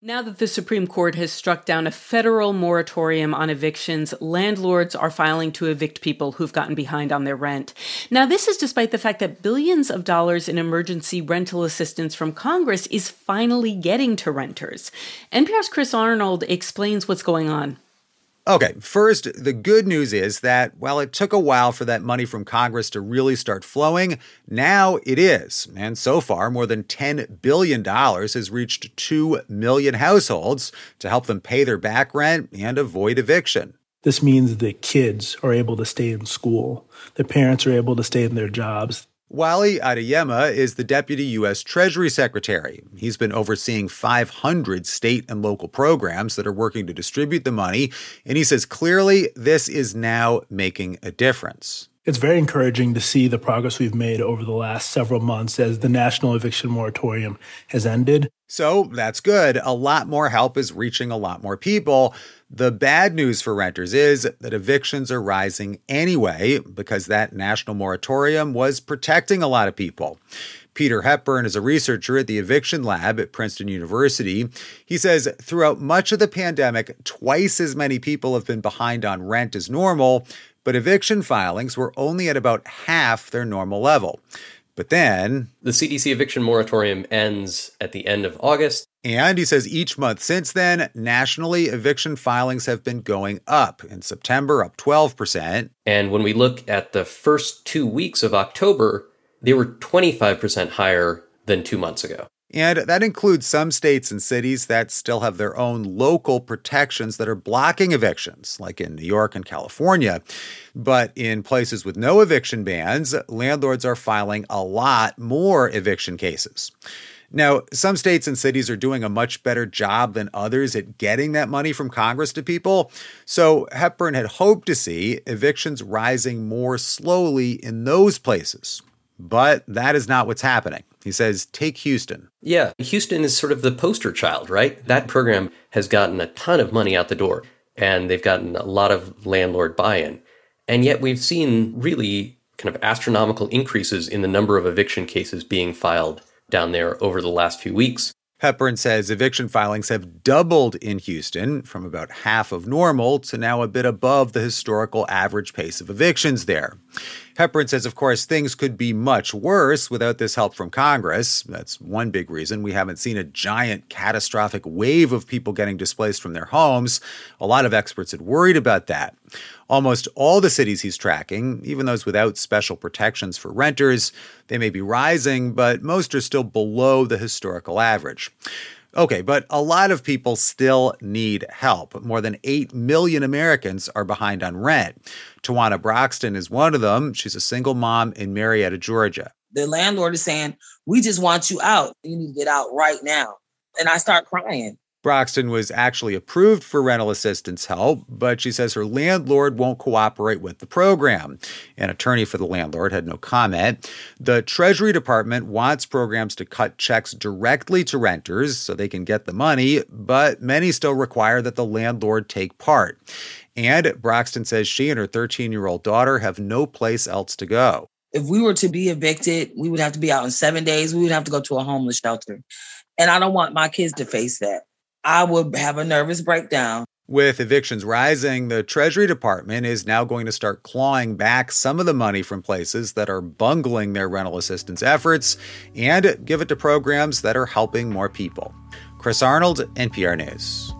Now that the Supreme Court has struck down a federal moratorium on evictions, landlords are filing to evict people who've gotten behind on their rent. Now, this is despite the fact that billions of dollars in emergency rental assistance from Congress is finally getting to renters. NPR's Chris Arnold explains what's going on. Okay, first, the good news is that while it took a while for that money from Congress to really start flowing, now it is. And so far, more than $10 billion has reached 2 million households to help them pay their back rent and avoid eviction. This means that kids are able to stay in school. Their parents are able to stay in their jobs. Wally Adeyemo is the Deputy U.S. Treasury Secretary. He's been overseeing 500 state and local programs that are working to distribute the money, and he says clearly this is now making a difference. It's very encouraging to see the progress we've made over the last several months as the national eviction moratorium has ended. So that's good. A lot more help is reaching a lot more people. The bad news for renters is that evictions are rising anyway because that national moratorium was protecting a lot of people. Peter Hepburn is a researcher at the Eviction Lab at Princeton University. He says throughout much of the pandemic, twice as many people have been behind on rent as normal, but eviction filings were only at about half their normal level. But then the CDC eviction moratorium ends at the end of August. And he says each month since then, nationally, eviction filings have been going up. In September, up 12%. And when we look at the first 2 weeks of October, they were 25% higher than 2 months ago. And that includes some states and cities that still have their own local protections that are blocking evictions, like in New York and California. But in places with no eviction bans, landlords are filing a lot more eviction cases. Now, some states and cities are doing a much better job than others at getting that money from Congress to people. So Hepburn had hoped to see evictions rising more slowly in those places. But that is not what's happening. He says, take Houston. Yeah, Houston is sort of the poster child, right? That program has gotten a ton of money out the door, and they've gotten a lot of landlord buy-in. And yet we've seen really kind of astronomical increases in the number of eviction cases being filed down there over the last few weeks. Hepburn says eviction filings have doubled in Houston from about half of normal to now a bit above the historical average pace of evictions there. Hepburn says, of course, things could be much worse without this help from Congress. That's one big reason we haven't seen a giant catastrophic wave of people getting displaced from their homes. A lot of experts had worried about that. Almost all the cities he's tracking, even those without special protections for renters, they may be rising, but most are still below the historical average. Okay, but a lot of people still need help. More than 8 million Americans are behind on rent. Tawana Broxton is one of them. She's a single mom in Marietta, Georgia. The landlord is saying, we just want you out. You need to get out right now. And I start crying. Broxton was actually approved for rental assistance help, but she says her landlord won't cooperate with the program. An attorney for the landlord had no comment. The Treasury Department wants programs to cut checks directly to renters so they can get the money, but many still require that the landlord take part. And Broxton says she and her 13-year-old daughter have no place else to go. If we were to be evicted, we would have to be out in 7 days. We would have to go to a homeless shelter. And I don't want my kids to face that. I would have a nervous breakdown. With evictions rising, the Treasury Department is now going to start clawing back some of the money from places that are bungling their rental assistance efforts and give it to programs that are helping more people. Chris Arnold, NPR News.